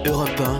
Europe 1,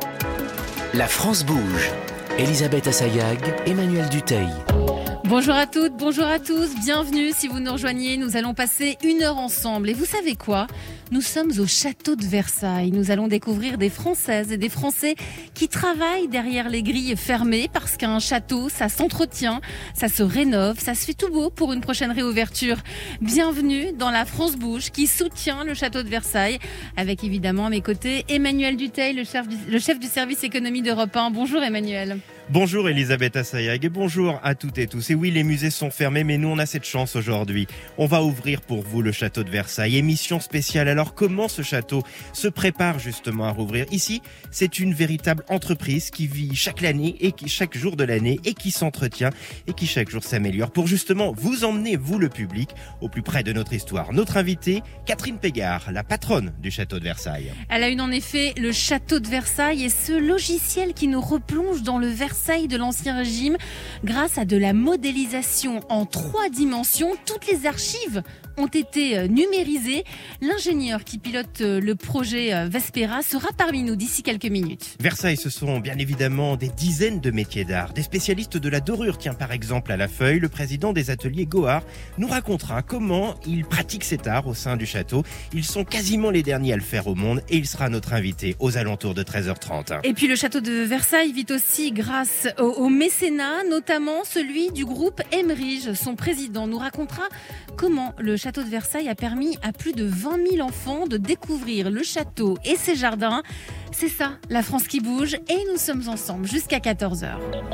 la France bouge. Elisabeth Assayag, Emmanuel Dutheil. Bonjour à toutes, bonjour à tous, bienvenue si vous nous rejoignez. Nous allons passer 1 heure ensemble et vous savez quoi ? Nous sommes au château de Versailles. Nous allons découvrir des Françaises et des Français qui travaillent derrière les grilles fermées parce qu'un château, ça s'entretient, ça se rénove, ça se fait tout beau pour une prochaine réouverture. Bienvenue dans la France bouge qui soutient le château de Versailles avec évidemment à mes côtés Emmanuel Dutheil, le chef du service économie d'Europe 1. Bonjour Emmanuel. Bonjour Elisabeth Assayag et bonjour à toutes et tous. Et oui, les musées sont fermés, mais nous on a cette chance aujourd'hui. On va ouvrir pour vous le château de Versailles, émission spéciale. Alors comment ce château se prépare justement à rouvrir ? Ici, c'est une véritable entreprise qui vit chaque année et qui chaque jour de l'année et qui s'entretient et qui chaque jour s'améliore pour justement vous emmener, vous le public, au plus près de notre histoire. Notre invitée, Catherine Pégard, la patronne du château de Versailles. Elle a une en effet le château de Versailles et ce logiciel qui nous replonge dans le Versailles de l'Ancien Régime grâce à de la modélisation en 3 dimensions. Toutes les archives ont été numérisées. L'ingénieur qui pilote le projet Vespera sera parmi nous d'ici quelques minutes. Versailles, ce sont bien évidemment des dizaines de métiers d'art. Des spécialistes de la dorure, tiens par exemple à la feuille, le président des ateliers Gohard nous racontera comment il pratique cet art au sein du château. Ils sont quasiment les derniers à le faire au monde et il sera notre invité aux alentours de 13h30. Et puis le château de Versailles vit aussi grâce au mécénat, notamment celui du groupe Emmerich. Son président nous racontera comment le château de Versailles a permis à plus de 20 000 enfants de découvrir le château et ses jardins. C'est ça, la France qui bouge et nous sommes ensemble jusqu'à 14h.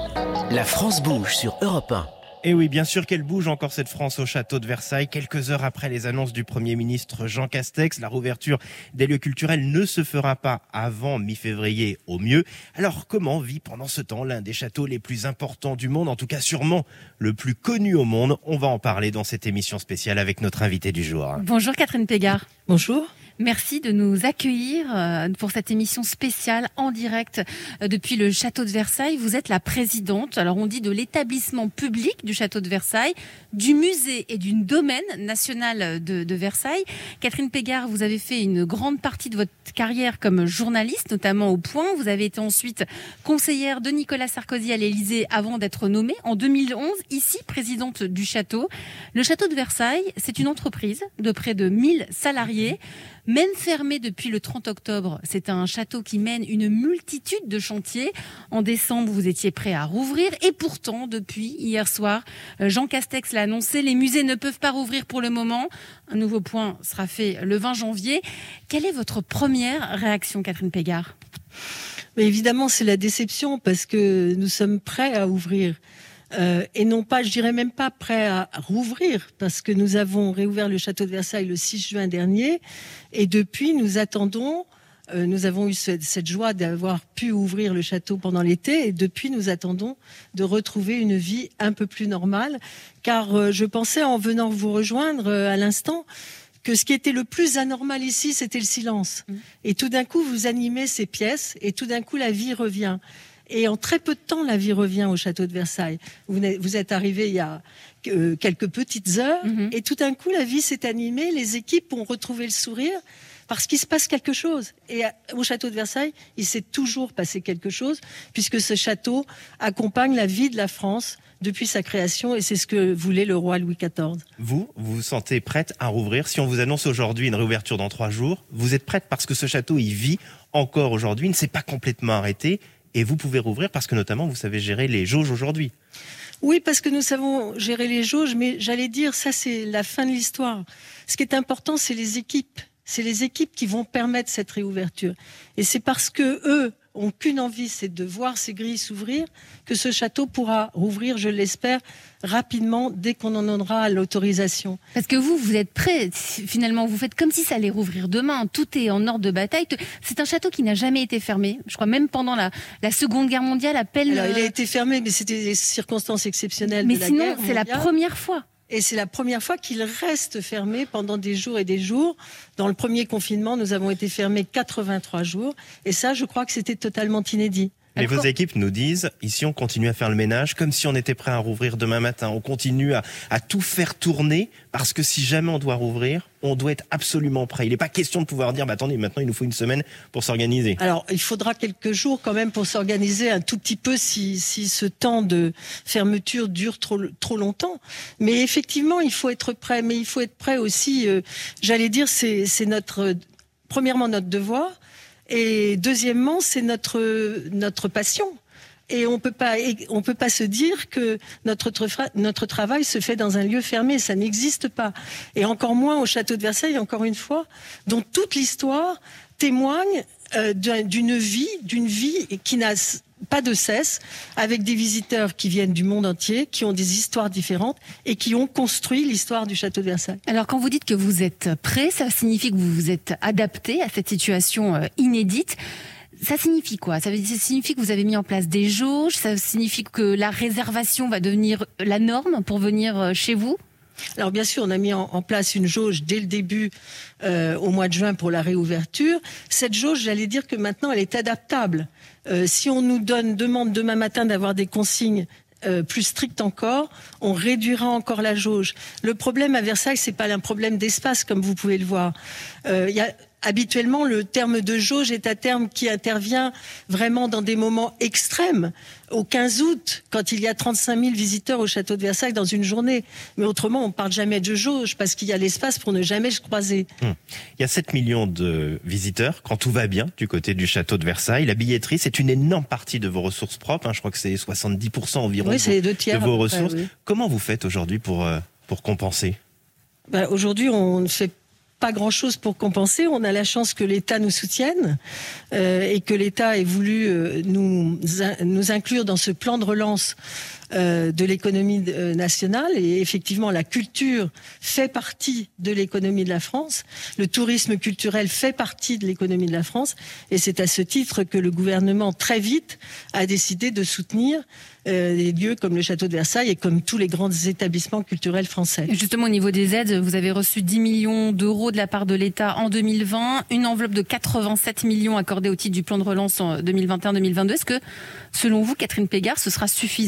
La France bouge sur Europe 1. Et oui, bien sûr qu'elle bouge encore cette France au château de Versailles. Quelques heures après les annonces du Premier ministre Jean Castex, la réouverture des lieux culturels ne se fera pas avant mi-février au mieux. Alors comment vit pendant ce temps l'un des châteaux les plus importants du monde, en tout cas sûrement le plus connu au monde ? On va en parler dans cette émission spéciale avec notre invité du jour. Bonjour Catherine Pégard. Bonjour. Merci de nous accueillir pour cette émission spéciale en direct depuis le château de Versailles. Vous êtes la présidente, alors on dit de l'établissement public du château de Versailles, du musée et du domaine national de Versailles. Catherine Pégard, vous avez fait une grande partie de votre carrière comme journaliste, notamment au Point. Vous avez été ensuite conseillère de Nicolas Sarkozy à l'Élysée avant d'être nommée en 2011, ici présidente du château. Le château de Versailles, c'est une entreprise de près de 1000 salariés. Même fermé depuis le 30 octobre, c'est un château qui mène une multitude de chantiers. En décembre, vous étiez prêt à rouvrir et pourtant, depuis hier soir, Jean Castex l'a annoncé, les musées ne peuvent pas rouvrir pour le moment. Un nouveau point sera fait le 20 janvier. Quelle est votre première réaction, Catherine Pégard ? Mais évidemment, c'est la déception parce que nous sommes prêts à ouvrir. Et non pas, je dirais même pas prêt à rouvrir, parce que nous avons réouvert le château de Versailles le 6 juin dernier, et depuis nous attendons, nous avons eu cette joie d'avoir pu ouvrir le château pendant l'été, et depuis nous attendons de retrouver une vie un peu plus normale, car je pensais en venant vous rejoindre à l'instant, que ce qui était le plus anormal ici, c'était le silence. Et tout d'un coup, vous animez ces pièces, et tout d'un coup, la vie revient. Et en très peu de temps, la vie revient au château de Versailles. Vous êtes arrivé il y a quelques petites heures, et tout d'un coup, la vie s'est animée, les équipes ont retrouvé le sourire, parce qu'il se passe quelque chose. Et au château de Versailles, il s'est toujours passé quelque chose, puisque ce château accompagne la vie de la France depuis sa création, et c'est ce que voulait le roi Louis XIV. Vous vous sentez prête à rouvrir ? Si on vous annonce aujourd'hui une réouverture dans 3 jours, vous êtes prête parce que ce château, il vit encore aujourd'hui, il ne s'est pas complètement arrêté, et vous pouvez rouvrir parce que notamment vous savez gérer les jauges aujourd'hui. Oui, parce que nous savons gérer les jauges, mais j'allais dire, ça c'est la fin de l'histoire. Ce qui est important, c'est les équipes. C'est les équipes qui vont permettre cette réouverture. Et c'est parce que eux ont qu'une envie, c'est de voir ces grilles s'ouvrir, que ce château pourra rouvrir, je l'espère, rapidement, dès qu'on en aura l'autorisation. Parce que vous êtes prêts, finalement, vous faites comme si ça allait rouvrir demain, tout est en ordre de bataille. C'est un château qui n'a jamais été fermé, je crois même pendant la Seconde Guerre mondiale, à peine... Alors, il a été fermé, mais c'était des circonstances exceptionnelles de la guerre mondiale. Mais sinon, c'est la première fois. Et c'est la première fois qu'il reste fermé pendant des jours et des jours. Dans le premier confinement, nous avons été fermés 83 jours. Et ça, je crois que c'était totalement inédit. Mais vos équipes nous disent, ici on continue à faire le ménage comme si on était prêt à rouvrir demain matin. On continue à tout faire tourner parce que si jamais on doit rouvrir, on doit être absolument prêt. Il n'est pas question de pouvoir dire, attendez, maintenant il nous faut une semaine pour s'organiser. Alors, il faudra quelques jours quand même pour s'organiser un tout petit peu si ce temps de fermeture dure trop longtemps. Mais effectivement, il faut être prêt. Mais il faut être prêt aussi, j'allais dire, c'est premièrement notre devoir. Et deuxièmement, c'est notre passion. Et on peut pas se dire que notre travail se fait dans un lieu fermé. Ça n'existe pas. Et encore moins au château de Versailles, encore une fois, dont toute l'histoire témoigne d'une vie qui n'a pas de cesse, avec des visiteurs qui viennent du monde entier, qui ont des histoires différentes et qui ont construit l'histoire du château de Versailles. Alors quand vous dites que vous êtes prêt, ça signifie que vous vous êtes adapté à cette situation inédite. Ça signifie quoi ? Ça signifie que vous avez mis en place des jauges ? Ça signifie que la réservation va devenir la norme pour venir chez vous ? Alors bien sûr, on a mis en place une jauge dès le début au mois de juin pour la réouverture. Cette jauge, j'allais dire que maintenant, elle est adaptable. Si on nous demande demain matin d'avoir des consignes plus strictes encore, on réduira encore la jauge. Le problème à Versailles, c'est pas un problème d'espace, comme vous pouvez le voir. Habituellement, le terme de jauge est un terme qui intervient vraiment dans des moments extrêmes. Au 15 août, quand il y a 35 000 visiteurs au château de Versailles dans une journée. Mais autrement, on ne parle jamais de jauge parce qu'il y a l'espace pour ne jamais se croiser. Il y a 7 millions de visiteurs quand tout va bien du côté du château de Versailles. La billetterie, c'est une énorme partie de vos ressources propres. Je crois que c'est 70% environ c'est les 2/3 de vos ressources. Oui. Comment vous faites aujourd'hui pour compenser ? Aujourd'hui, on ne fait pas grand-chose pour compenser. On a la chance que l'État nous soutienne et que l'État ait voulu nous inclure dans ce plan de relance de l'économie nationale. Et effectivement, la culture fait partie de l'économie de la France. Le tourisme culturel fait partie de l'économie de la France. Et c'est à ce titre que le gouvernement, très vite, a décidé de soutenir des lieux comme le château de Versailles et comme tous les grands établissements culturels français. Et justement, au niveau des aides, vous avez reçu 10 millions d'euros de la part de l'État en 2020, une enveloppe de 87 millions accordée au titre du plan de relance en 2021-2022. Est-ce que, selon vous, Catherine Pégard, ce sera suffisant ?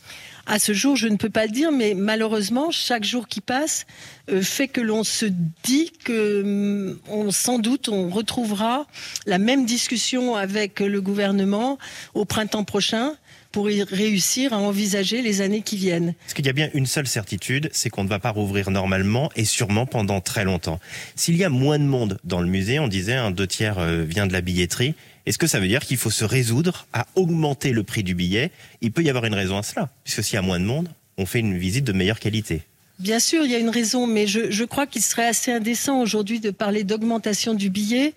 À ce jour, je ne peux pas le dire, mais malheureusement, chaque jour qui passe fait que l'on se dit que sans doute on retrouvera la même discussion avec le gouvernement au printemps prochain pour y réussir à envisager les années qui viennent. Parce qu'il y a bien une seule certitude, c'est qu'on ne va pas rouvrir normalement et sûrement pendant très longtemps. S'il y a moins de monde dans le musée, on disait 2/3 vient de la billetterie, est-ce que ça veut dire qu'il faut se résoudre à augmenter le prix du billet ? Il peut y avoir une raison à cela, puisque s'il y a moins de monde, on fait une visite de meilleure qualité. Bien sûr, il y a une raison, mais je crois qu'il serait assez indécent aujourd'hui de parler d'augmentation du billet.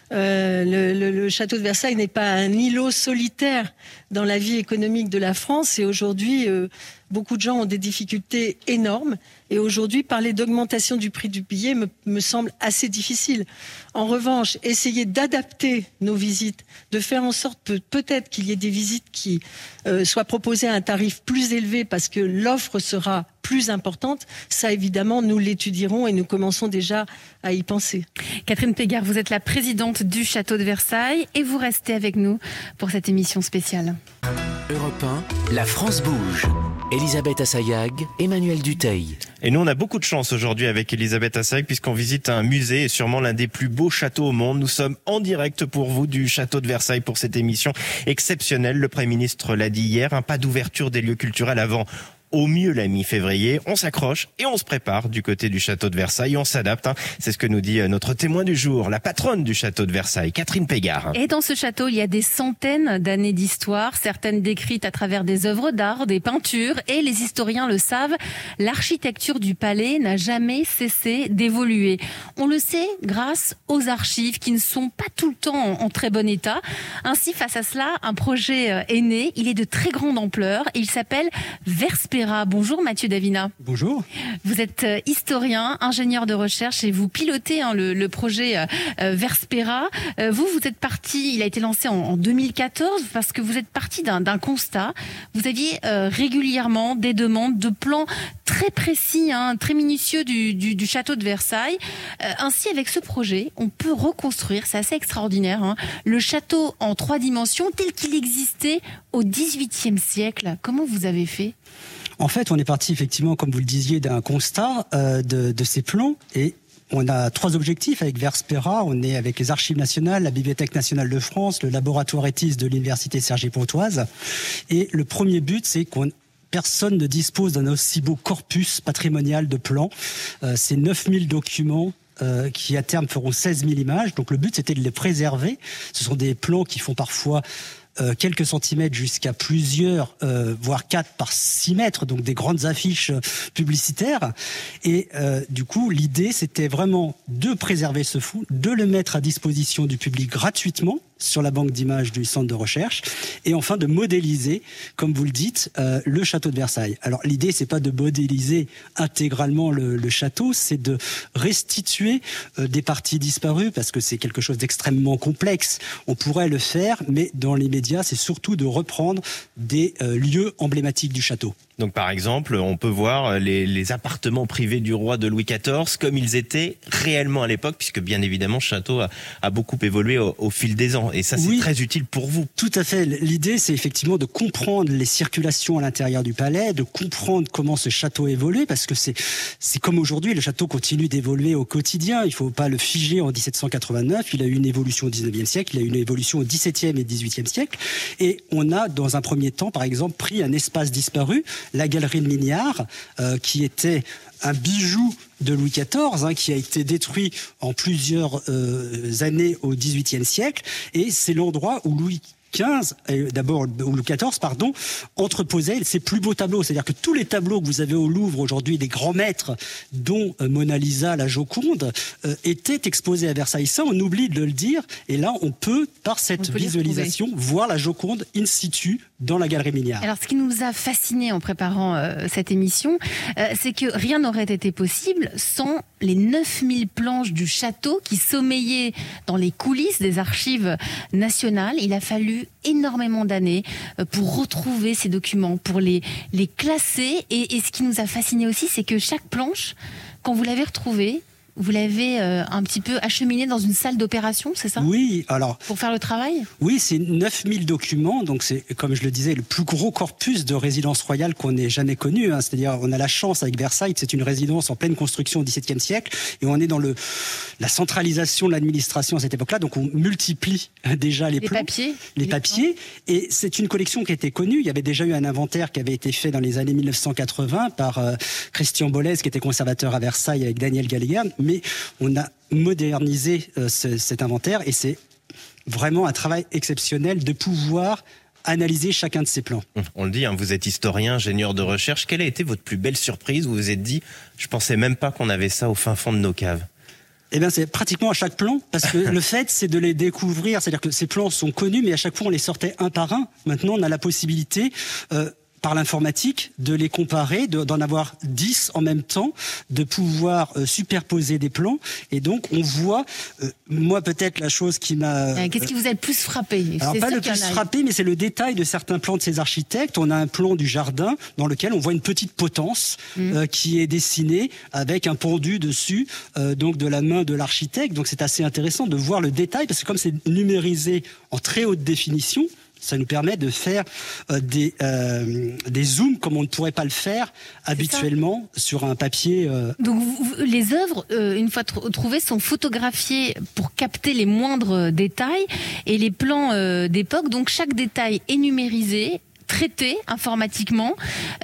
Le château de Versailles n'est pas un îlot solitaire dans la vie économique de la France. Et aujourd'hui, beaucoup de gens ont des difficultés énormes. Et aujourd'hui, parler d'augmentation du prix du billet me semble assez difficile. En revanche, essayer d'adapter nos visites, de faire en sorte peut-être qu'il y ait des visites qui soient proposées à un tarif plus élevé parce que l'offre sera plus importante, ça évidemment nous l'étudierons et nous commençons déjà à y penser. Catherine Pégard, vous êtes la présidente du château de Versailles et vous restez avec nous pour cette émission spéciale. Europe 1, la France bouge. Elisabeth Assayag, Emmanuel Dutheil. Et nous, on a beaucoup de chance aujourd'hui avec Elisabeth Assayag puisqu'on visite un musée et sûrement l'un des plus beaux châteaux au monde. Nous sommes en direct pour vous du château de Versailles pour cette émission exceptionnelle. Le Premier ministre l'a dit hier, pas d'ouverture des lieux culturels avant au mieux la mi-février. On s'accroche et on se prépare du côté du château de Versailles. On s'adapte. C'est ce que nous dit notre témoin du jour, la patronne du château de Versailles, Catherine Pégard. Et dans ce château, il y a des centaines d'années d'histoire, certaines décrites à travers des œuvres d'art, des peintures. Et les historiens le savent, l'architecture du palais n'a jamais cessé d'évoluer. On le sait grâce aux archives qui ne sont pas tout le temps en très bon état. Ainsi, face à cela, un projet est né. Il est de très grande ampleur et il s'appelle Verspéria. Verspera. Bonjour Mathieu Davina. Bonjour. Vous êtes historien, ingénieur de recherche et vous pilotez le projet Verspera. Vous êtes parti, il a été lancé en 2014 parce que vous êtes parti d'un constat. Vous aviez régulièrement des demandes de plans très précis, très minutieux du château de Versailles. Ainsi, avec ce projet, on peut reconstruire, c'est assez extraordinaire, le château en 3 dimensions tel qu'il existait au XVIIIe siècle. Comment vous avez fait ? En fait, on est parti effectivement, comme vous le disiez, d'un constat de ces plans et on a 3 objectifs avec Verspera. On est avec les Archives nationales, la Bibliothèque nationale de France, le laboratoire ETIS de l'Université Cergy-Pontoise. Et le premier but, c'est personne ne dispose d'un aussi beau corpus patrimonial de plans. C'est 9000 documents qui à terme feront 16 000 images. Donc le but, c'était de les préserver. Ce sont des plans qui font parfois quelques centimètres jusqu'à plusieurs, voire 4 par 6 mètres, donc des grandes affiches publicitaires. Et du coup, l'idée, c'était vraiment de préserver ce fonds, de le mettre à disposition du public gratuitement sur la banque d'images du centre de recherche, et enfin de modéliser, comme vous le dites, le château de Versailles. Alors l'idée, c'est pas de modéliser intégralement le château, c'est de restituer des parties disparues, parce que c'est quelque chose d'extrêmement complexe. On pourrait le faire, mais dans l'immédiat, c'est surtout de reprendre des lieux emblématiques du château. Donc par exemple, on peut voir les appartements privés du roi de Louis XIV comme ils étaient réellement à l'époque, puisque bien évidemment, ce château a beaucoup évolué au fil des ans. Et ça, c'est très utile pour vous. Tout à fait. L'idée, c'est effectivement de comprendre les circulations à l'intérieur du palais, de comprendre comment ce château évolue, parce que c'est comme aujourd'hui, le château continue d'évoluer au quotidien. Il ne faut pas le figer en 1789. Il a eu une évolution au 19e siècle, il a eu une évolution au 17e et 18e siècle. Et on a, dans un premier temps, par exemple, pris un espace disparu, la galerie de Mignard, qui était un bijou de Louis XIV, qui a été détruit en plusieurs années au XVIIIe siècle, et c'est l'endroit où Louis XIV, entreposait ses plus beaux tableaux. C'est-à-dire que tous les tableaux que vous avez au Louvre aujourd'hui, des grands maîtres, dont Mona Lisa, la Joconde, étaient exposés à Versailles. Ça, on oublie de le dire. Et là, on peut, par cette visualisation, voir la Joconde in situ dans la galerie Mignard. Alors, ce qui nous a fascinés en préparant cette émission, c'est que rien n'aurait été possible sans les 9000 planches du château qui sommeillaient dans les coulisses des archives nationales. Il a fallu énormément d'années pour retrouver ces documents, pour les classer. Et ce qui nous a fascinés aussi, c'est que chaque planche, quand vous l'avez retrouvée, vous l'avez un petit peu acheminé dans une salle d'opération, c'est ça ? Oui, alors... Pour faire le travail ? Oui, c'est 9000 documents, donc c'est, comme je le disais, le plus gros corpus de résidence royale qu'on ait jamais connu. C'est-à-dire, on a la chance avec Versailles, c'est une résidence en pleine construction au XVIIe siècle, et on est dans la centralisation de l'administration à cette époque-là, donc on multiplie déjà les plans. Les papiers, et c'est une collection qui était connue. Il y avait déjà eu un inventaire qui avait été fait dans les années 1980 par Christian Bollez, qui était conservateur à Versailles avec Daniel Galligan. Mais on a modernisé cet inventaire et c'est vraiment un travail exceptionnel de pouvoir analyser chacun de ces plans. On le dit, vous êtes historien, ingénieur de recherche. Quelle a été votre plus belle surprise où vous vous êtes dit « je pensais même pas qu'on avait ça au fin fond de nos caves » ? Eh bien, c'est pratiquement à chaque plan, parce que le fait, c'est de les découvrir. C'est-à-dire que ces plans sont connus, mais à chaque fois, on les sortait un par un. Maintenant, on a la possibilité... par l'informatique, de les comparer, d'en avoir 10 en même temps, de pouvoir superposer des plans. Et donc, on voit, moi peut-être la chose qui m'a... Qu'est-ce qui vous a le plus frappé ? Alors pas le plus frappé, mais c'est le détail de certains plans de ces architectes. On a un plan du jardin dans lequel on voit une petite potence qui est dessinée avec un pendu dessus, donc de la main de l'architecte. Donc c'est assez intéressant de voir le détail, parce que comme c'est numérisé en très haute définition, ça nous permet de faire des zooms comme on ne pourrait pas le faire habituellement sur un papier. Donc les œuvres, une fois trouvées, sont photographiées pour capter les moindres détails et les plans d'époque. Donc chaque détail est numérisé, traité informatiquement.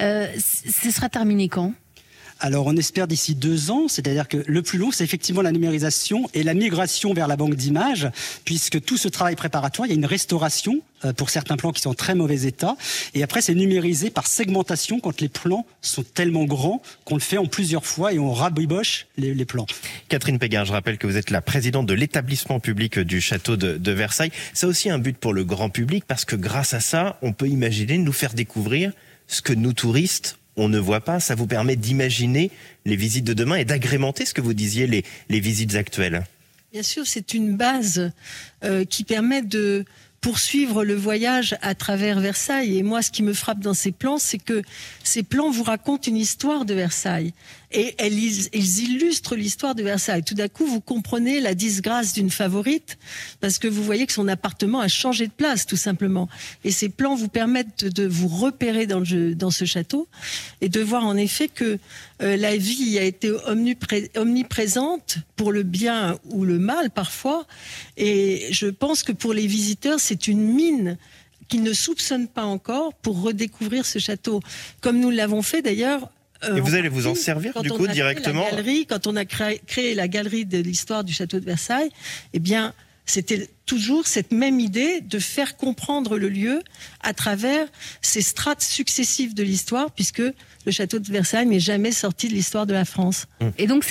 Ce sera terminé quand ? Alors, on espère d'ici 2 ans, c'est-à-dire que le plus long, c'est effectivement la numérisation et la migration vers la banque d'images, puisque tout ce travail préparatoire, il y a une restauration pour certains plans qui sont en très mauvais état, et après, c'est numérisé par segmentation quand les plans sont tellement grands qu'on le fait en plusieurs fois et on rabiboche les plans. Catherine Péguin, je rappelle que vous êtes la présidente de l'établissement public du château de Versailles. C'est aussi un but pour le grand public, parce que grâce à ça, on peut imaginer nous faire découvrir ce que nous, touristes, on ne voit pas. Ça vous permet d'imaginer les visites de demain et d'agrémenter ce que vous disiez, les visites actuelles. Bien sûr, c'est une base qui permet de poursuivre le voyage à travers Versailles. Et moi, ce qui me frappe dans ces plans, c'est que ces plans vous racontent une histoire de Versailles. Et ils illustrent l'histoire de Versailles. Tout d'un coup, vous comprenez la disgrâce d'une favorite, parce que vous voyez que son appartement a changé de place, tout simplement. Et ces plans vous permettent de vous repérer dans ce château et de voir en effet que la vie a été omniprésente pour le bien ou le mal parfois. Et je pense que pour les visiteurs, c'est une mine qu'ils ne soupçonnent pas encore pour redécouvrir ce château. Comme nous l'avons fait d'ailleurs. Et vous allez vous en servir du coup directement quand on a créé la galerie de l'histoire du château de Versailles, eh bien, c'était toujours cette même idée de faire comprendre le lieu à travers ces strates successives de l'histoire, puisque le château de Versailles n'est jamais sorti de l'histoire de la France. Et donc,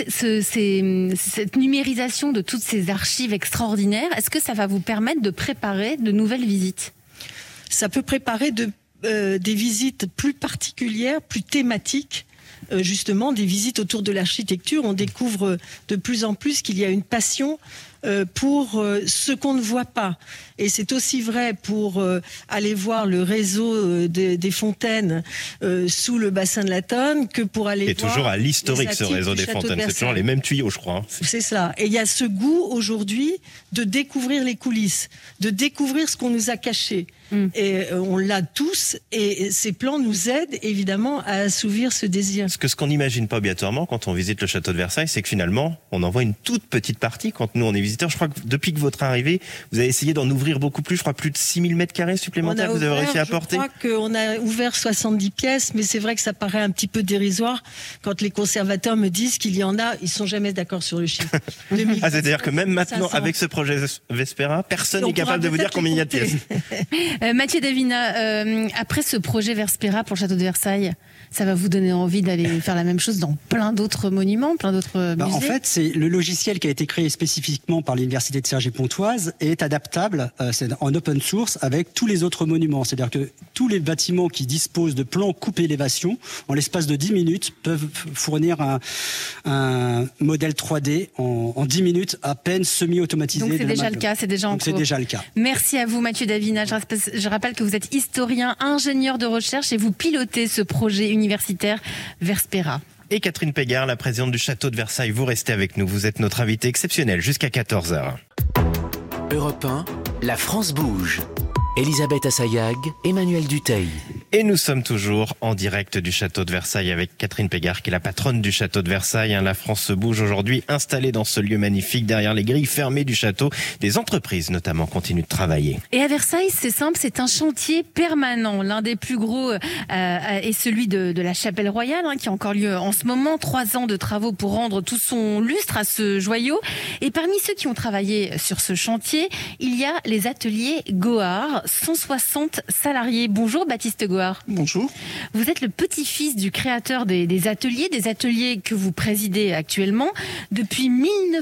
cette numérisation de toutes ces archives extraordinaires, est-ce que ça va vous permettre de préparer de nouvelles visites ? Ça peut préparer des visites plus particulières, plus thématiques. Justement, des visites autour de l'architecture. On découvre de plus en plus qu'il y a une passion pour ce qu'on ne voit pas. Et c'est aussi vrai pour aller voir le réseau des fontaines sous le bassin de la Tonne que pour aller voir... Et toujours à l'historique, ce réseau des fontaines. C'est toujours les mêmes tuyaux, je crois. C'est cela. Et il y a ce goût aujourd'hui de découvrir les coulisses, de découvrir ce qu'on nous a caché. Et on l'a tous, et ces plans nous aident évidemment à assouvir ce désir. Parce que ce qu'on n'imagine pas obligatoirement quand on visite le château de Versailles, c'est que finalement, on en voit une toute petite partie quand nous on est visiteurs. Je crois que depuis que votre arrivée, vous avez essayé d'en ouvrir beaucoup plus, je crois plus de 6000 mètres carrés supplémentaires que vous avez réussi à apporter. Je crois qu'on a ouvert 70 pièces, mais c'est vrai que ça paraît un petit peu dérisoire quand les conservateurs me disent qu'il y en a, ils sont jamais d'accord sur le chiffre. C'est-à-dire que même maintenant, 500. Avec ce projet Vespera, personne n'est capable de vous dire combien il y a de pièces. Mathieu Davina, après ce projet Vespera pour le château de Versailles, ça va vous donner envie d'aller faire la même chose dans plein d'autres monuments, plein d'autres musées? En fait, c'est le logiciel qui a été créé spécifiquement par l'université de Cergy-Pontoise est adaptable, c'est en open source avec tous les autres monuments. C'est-à-dire que tous les bâtiments qui disposent de plans coupe élévation, en l'espace de 10 minutes, peuvent fournir un modèle 3D en 10 minutes à peine semi-automatisé. Donc c'est déjà le cas, c'est déjà en cours. C'est déjà le cas. Merci à vous Mathieu Davina. Je rappelle que vous êtes historien, ingénieur de recherche et vous pilotez ce projet universitaire Vespera. Et Catherine Pégard, la présidente du château de Versailles, vous restez avec nous. Vous êtes notre invitée exceptionnelle jusqu'à 14h. Europe 1, la France bouge. Elisabeth Assayag, Emmanuel Dutheil. Et nous sommes toujours en direct du château de Versailles avec Catherine Pégard, qui est la patronne du château de Versailles. La France se bouge aujourd'hui, installée dans ce lieu magnifique, derrière les grilles fermées du château. Des entreprises, notamment, continuent de travailler. Et à Versailles, c'est simple, c'est un chantier permanent. L'un des plus gros est celui de la Chapelle Royale, qui a encore lieu en ce moment. 3 ans de travaux pour rendre tout son lustre à ce joyau. Et parmi ceux qui ont travaillé sur ce chantier, il y a les ateliers Gohard. 160 salariés. Bonjour Baptiste Gohard. Bonjour. Vous êtes le petit-fils du créateur des ateliers que vous présidez actuellement. Depuis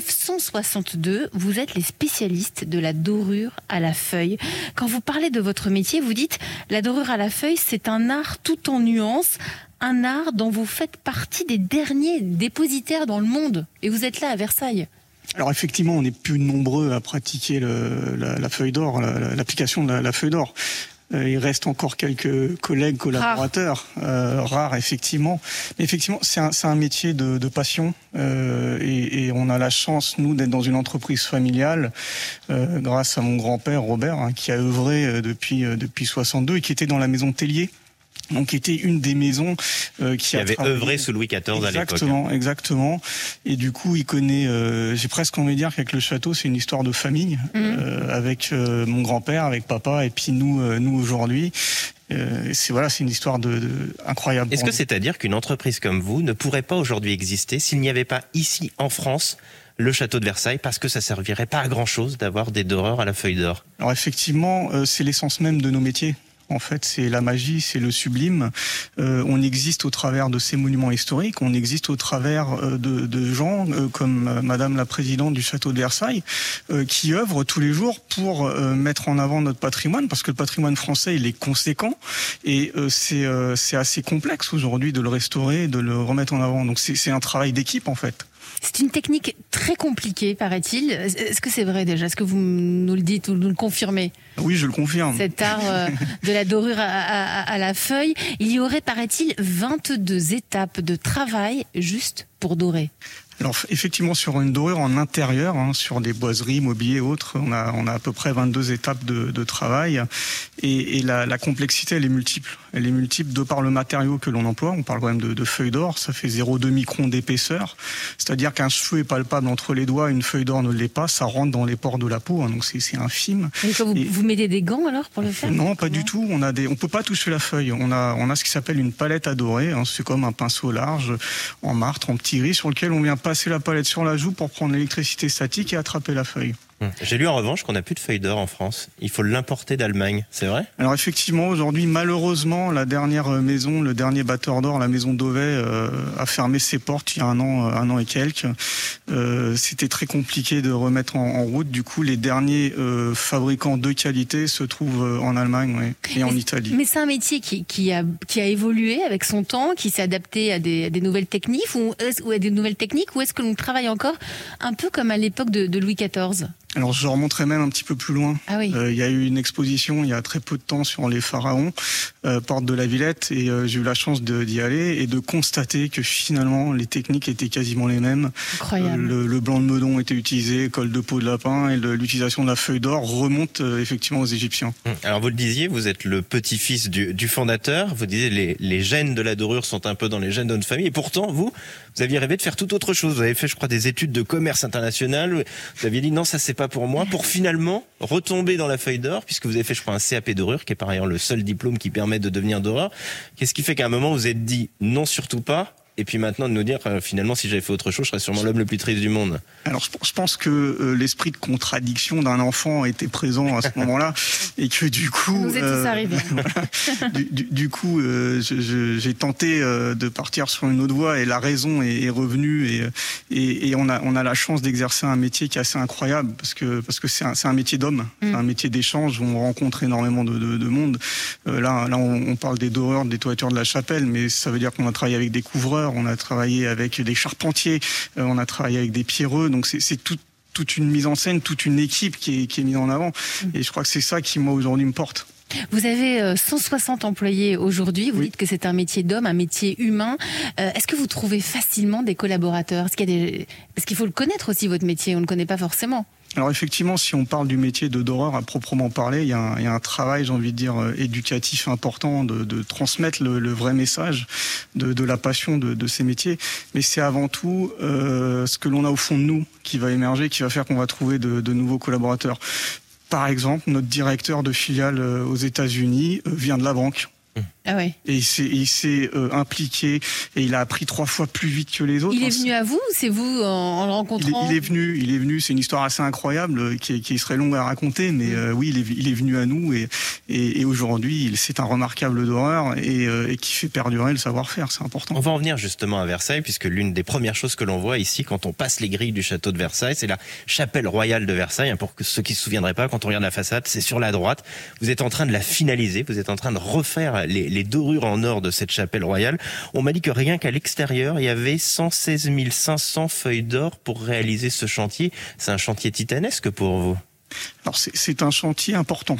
1962, vous êtes les spécialistes de la dorure à la feuille. Quand vous parlez de votre métier, vous dites la dorure à la feuille, c'est un art tout en nuances, un art dont vous faites partie des derniers dépositaires dans le monde. Et vous êtes là à Versailles. Alors effectivement, on est plus nombreux à pratiquer la feuille d'or, l'application de la feuille d'or. Il reste encore quelques collègues, collaborateurs, rares effectivement. Mais effectivement, c'est un métier de passion et on a la chance, nous, d'être dans une entreprise familiale grâce à mon grand-père Robert, qui a œuvré depuis 62 et qui était dans la maison Tellier. Donc, qui était une des maisons qui avait œuvré sous Louis XIV à l'époque. Exactement. Et du coup, il connaît. J'ai presque envie de dire qu'avec le château, c'est une histoire de famille, avec mon grand-père, avec papa, et puis nous aujourd'hui. C'est une histoire incroyable. Est-ce que c'est-à-dire qu'une entreprise comme vous ne pourrait pas aujourd'hui exister s'il n'y avait pas ici en France le château de Versailles, parce que ça servirait pas à grand-chose d'avoir des doreurs à la feuille d'or? Alors effectivement, c'est l'essence même de nos métiers. En fait, c'est la magie, c'est le sublime. On existe au travers de ces monuments historiques, on existe au travers de gens comme Madame la Présidente du Château de Versailles, qui œuvrent tous les jours pour mettre en avant notre patrimoine, parce que le patrimoine français, il est conséquent, et c'est assez complexe aujourd'hui de le restaurer, de le remettre en avant. Donc c'est un travail d'équipe, en fait. C'est une technique très compliquée, paraît-il. Est-ce que c'est vrai déjà? Est-ce que vous nous le dites ou nous le confirmez? Oui, je le confirme. Cet art de la dorure à la feuille. Il y aurait, paraît-il, 22 étapes de travail juste pour dorer. Alors effectivement, sur une dorure en intérieur, sur des boiseries, mobilier et autres, on a à peu près 22 étapes de travail, et la complexité, elle est multiple. Elle est multiple de par le matériau que l'on emploie. On parle quand même de feuilles d'or, ça fait 0,2 micron d'épaisseur, c'est-à-dire qu'un cheveu est palpable entre les doigts, une feuille d'or ne l'est pas, ça rentre dans les pores de la peau, donc c'est infime. Et vous mettez des gants alors pour le faire? Non, pas du tout. On peut pas toucher la feuille. On a ce qui s'appelle une palette à dorer. C'est comme un pinceau large en martre, en petit gris, sur lequel on vient passer la palette sur la joue pour prendre l'électricité statique et attraper la feuille. J'ai lu en revanche qu'on n'a plus de feuilles d'or en France. Il faut l'importer d'Allemagne, c'est vrai? Alors effectivement, aujourd'hui, malheureusement, la dernière maison, le dernier batteur d'or, la maison Dauvet, a fermé ses portes il y a un an et quelques. C'était très compliqué de remettre en route. Du coup, les derniers fabricants de qualité se trouvent en Allemagne et en Italie. Mais c'est un métier qui a évolué avec son temps, qui s'est adapté à des nouvelles techniques, ou à des nouvelles techniques, ou est-ce que l'on travaille encore un peu comme à l'époque de Louis XIV? Alors je remonterai même un petit peu plus loin. Ah oui. Il y a eu une exposition il y a très peu de temps sur les pharaons, porte de la Villette, et j'ai eu la chance d'y aller et de constater que finalement les techniques étaient quasiment les mêmes. Incroyable. Le blanc de meudon était utilisé, colle de peau de lapin, et l'utilisation de la feuille d'or remonte effectivement aux Égyptiens. Alors vous le disiez, vous êtes le petit-fils du fondateur, vous disiez les gènes de la dorure sont un peu dans les gènes de notre famille, et pourtant vous aviez rêvé de faire tout autre chose. Vous avez fait, je crois, des études de commerce international, vous aviez dit non, ça c'est pas pour moi, pour finalement retomber dans la feuille d'or, puisque vous avez fait, je crois, un CAP dorure, qui est par ailleurs le seul diplôme qui permet de devenir doreur. Qu'est-ce qui fait qu'à un moment vous êtes dit non, surtout pas, et puis maintenant de nous dire finalement si j'avais fait autre chose, je serais sûrement l'homme le plus triste du monde? Alors je pense que l'esprit de contradiction d'un enfant était présent à ce moment-là, et que du coup vous êtes tous arrivés. Voilà, du coup j'ai tenté de partir sur une autre voie, et la raison est revenue, et on a la chance d'exercer un métier qui est assez incroyable, parce que c'est un métier d'homme, c'est un métier d'échange où on rencontre énormément de monde. Là on parle des doreurs, des toitures de la chapelle, mais ça veut dire qu'on a travaillé avec des couvreurs, on a travaillé avec des charpentiers, on a travaillé avec des pierreux, donc c'est toute une mise en scène, toute une équipe qui est mise en avant, et je crois que c'est ça qui, moi, aujourd'hui, me porte. Vous avez 160 employés aujourd'hui, vous dites que c'est un métier d'homme, un métier humain. Est-ce que vous trouvez facilement des collaborateurs? Parce qu'il faut le connaître aussi, votre métier, on ne le connaît pas forcément. Alors effectivement, si on parle du métier de doreur à proprement parler, il y a un travail, j'ai envie de dire, éducatif important, de transmettre le vrai message de la passion de ces métiers. Mais c'est avant tout ce que l'on a au fond de nous qui va émerger, qui va faire qu'on va trouver de nouveaux collaborateurs. Par exemple, notre directeur de filiale aux États-Unis vient de la banque. Ah ouais. Et il s'est impliqué, et il a appris 3 fois plus vite que les autres. Il est venu à vous, ou c'est vous en le rencontrant? Il est venu. C'est une histoire assez incroyable qui serait longue à raconter, mais oui, il est venu à nous, et aujourd'hui, c'est un remarquable doreur, et qui fait perdurer le savoir-faire. C'est important. On va en venir justement à Versailles, puisque l'une des premières choses que l'on voit ici quand on passe les grilles du château de Versailles, c'est la chapelle royale de Versailles. Pour ceux qui ne se souviendraient pas, quand on regarde la façade, c'est sur la droite. Vous êtes en train de la finaliser, vous êtes en train de refaire les dorures en or de cette chapelle royale. On m'a dit que rien qu'à l'extérieur, il y avait 116 500 feuilles d'or pour réaliser ce chantier. C'est un chantier titanesque pour vous? Alors c'est un chantier important.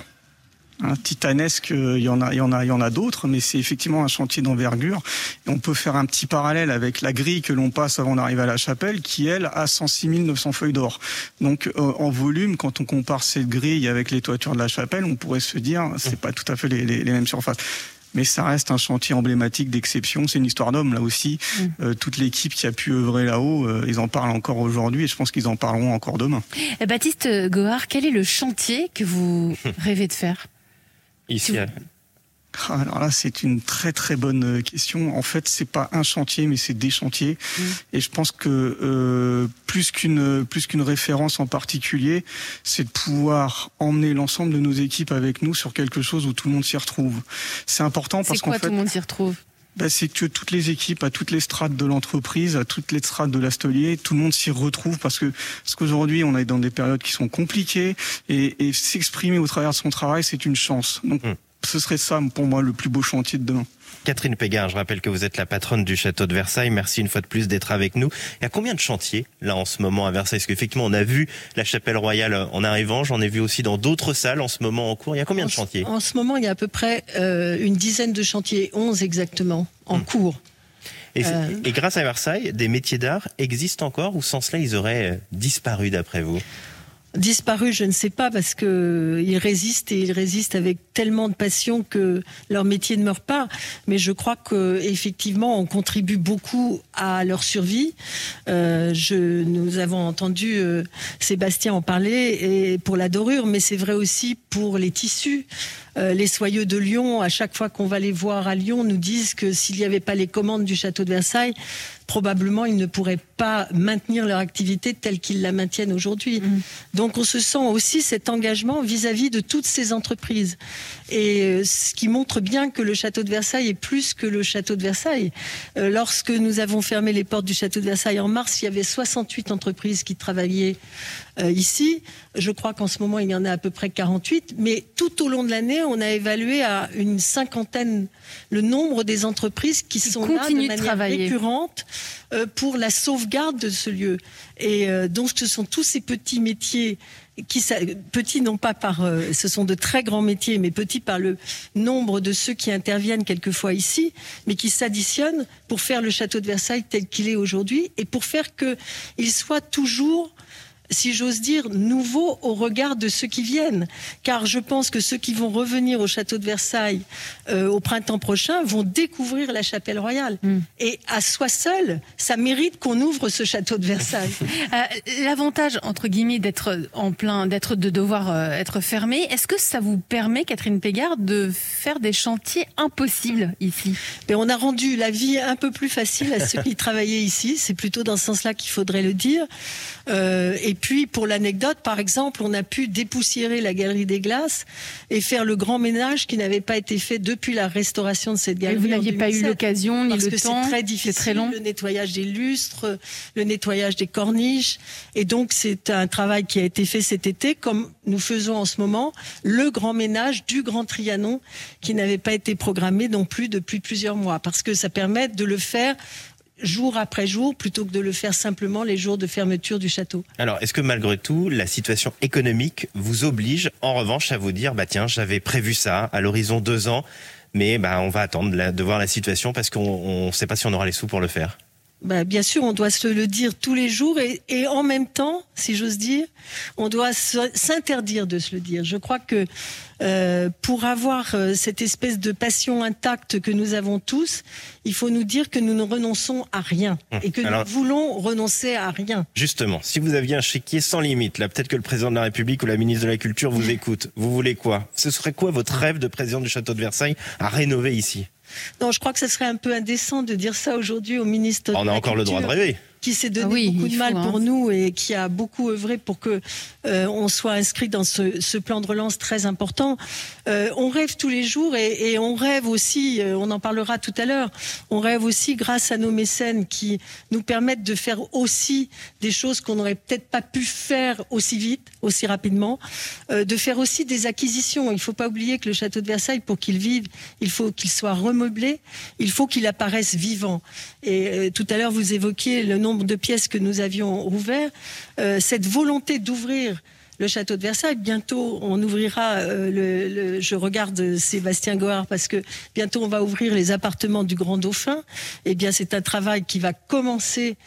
Titanesque, il y en a d'autres, mais c'est effectivement un chantier d'envergure. Et on peut faire un petit parallèle avec la grille que l'on passe avant d'arriver à la chapelle, qui elle a 106 900 feuilles d'or. Donc en volume, quand on compare cette grille avec les toitures de la chapelle, on pourrait se dire c'est pas tout à fait les mêmes surfaces. Mais ça reste un chantier emblématique d'exception. C'est une histoire d'homme, là aussi. Toute l'équipe qui a pu œuvrer là-haut, ils en parlent encore aujourd'hui, et je pense qu'ils en parleront encore demain. Baptiste Gohard, quel est le chantier que vous rêvez de faire? Ici, Alors là, c'est une très très bonne question. En fait, c'est pas un chantier, mais c'est des chantiers. Et je pense que plus qu'une référence en particulier, c'est de pouvoir emmener l'ensemble de nos équipes avec nous sur quelque chose où tout le monde s'y retrouve. C'est important parce qu'en fait, tout le monde s'y retrouve? C'est que toutes les équipes, à toutes les strates de l'entreprise, à toutes les strates de l'atelier, tout le monde s'y retrouve parce qu'aujourd'hui, on est dans des périodes qui sont compliquées et s'exprimer au travers de son travail, c'est une chance. Donc, ce serait ça, pour moi, le plus beau chantier de demain. Catherine Pégard, je rappelle que vous êtes la patronne du château de Versailles. Merci une fois de plus d'être avec nous. Il y a combien de chantiers, là, en ce moment, à Versailles? Parce qu'effectivement, on a vu la chapelle royale en arrivant. J'en ai vu aussi dans d'autres salles en ce moment en cours. Il y a combien de chantiers? En ce moment, il y a à peu près une dizaine de chantiers, 11 exactement, en cours. Et grâce à Versailles, des métiers d'art existent encore ou sans cela, ils auraient disparu d'après vous? Disparu, je ne sais pas, parce que ils résistent avec tellement de passion que leur métier ne meurt pas. Mais je crois que effectivement, on contribue beaucoup à leur survie. Nous avons entendu Sébastien en parler, et pour la dorure, mais c'est vrai aussi pour les tissus. Les soyeux de Lyon, à chaque fois qu'on va les voir à Lyon, nous disent que s'il n'y avait pas les commandes du château de Versailles, probablement ils ne pourraient pas maintenir leur activité telle qu'ils la maintiennent aujourd'hui. Donc on se sent aussi cet engagement vis-à-vis de toutes ces entreprises. Et ce qui montre bien que le château de Versailles est plus que le château de Versailles. Lorsque nous avons fermé les portes du château de Versailles en mars, il y avait 68 entreprises qui travaillaient ici. Je crois qu'en ce moment, il y en a à peu près 48. Mais tout au long de l'année, on a évalué à une cinquantaine le nombre des entreprises qui sont là de manière récurrente pour la sauvegarde de ce lieu. Et donc, ce sont tous ces petits métiers petits non pas ce sont de très grands métiers, mais petits par le nombre de ceux qui interviennent quelquefois ici, mais qui s'additionnent pour faire le château de Versailles tel qu'il est aujourd'hui et pour faire qu'il soit toujours, si j'ose dire, nouveau au regard de ceux qui viennent. Car je pense que ceux qui vont revenir au château de Versailles au printemps prochain vont découvrir la chapelle royale. Et à soi seul, ça mérite qu'on ouvre ce château de Versailles. L'avantage, entre guillemets, de devoir être fermé, est-ce que ça vous permet, Catherine Pégard, de faire des chantiers impossibles ici? Mais on a rendu la vie un peu plus facile à ceux qui travaillaient ici. C'est plutôt dans ce sens-là qu'il faudrait le dire. Et puis, pour l'anecdote, par exemple, on a pu dépoussiérer la Galerie des Glaces et faire le grand ménage qui n'avait pas été fait depuis la restauration de cette galerie. Et vous n'aviez pas eu l'occasion ni le temps? Parce que c'est très difficile, très long. Le nettoyage des lustres, le nettoyage des corniches. Et donc, c'est un travail qui a été fait cet été, comme nous faisons en ce moment, le grand ménage du Grand Trianon, qui n'avait pas été programmé non plus depuis plusieurs mois. Parce que ça permet de le faire jour après jour, plutôt que de le faire simplement les jours de fermeture du château. Alors, est-ce que malgré tout, la situation économique vous oblige, en revanche, à vous dire, tiens, j'avais prévu ça à l'horizon 2 ans, mais on va attendre de voir la situation parce qu'on ne sait pas si on aura les sous pour le faire? Bien sûr, on doit se le dire tous les jours et en même temps, si j'ose dire, on doit s'interdire de se le dire. Je crois que pour avoir cette espèce de passion intacte que nous avons tous, il faut nous dire que nous ne renonçons à rien et que nous voulons renoncer à rien. Justement, si vous aviez un chéquier sans limite, là peut-être que le président de la République ou la ministre de la Culture vous écoute, vous voulez quoi? Ce serait quoi votre rêve de président du château de Versailles à rénover ici? Non, je crois que ce serait un peu indécent de dire ça aujourd'hui au ministre de la Culture. On a encore le droit de rêver. Qui s'est donné beaucoup de mal pour nous et qui a beaucoup œuvré pour que on soit inscrit dans ce plan de relance très important. On rêve tous les jours et on rêve aussi, on en parlera tout à l'heure, on rêve aussi grâce à nos mécènes qui nous permettent de faire aussi des choses qu'on n'aurait peut-être pas pu faire aussi vite, aussi rapidement, de faire aussi des acquisitions. Il ne faut pas oublier que le château de Versailles, pour qu'il vive, il faut qu'il soit remeublé, il faut qu'il apparaisse vivant. Et tout à l'heure, vous évoquiez le nombre de pièces que nous avions ouvert, cette volonté d'ouvrir le château de Versailles. Bientôt, on ouvrira je regarde Sébastien Gohard parce que bientôt on va ouvrir les appartements du Grand Dauphin. Eh bien, c'est un travail qui va commencer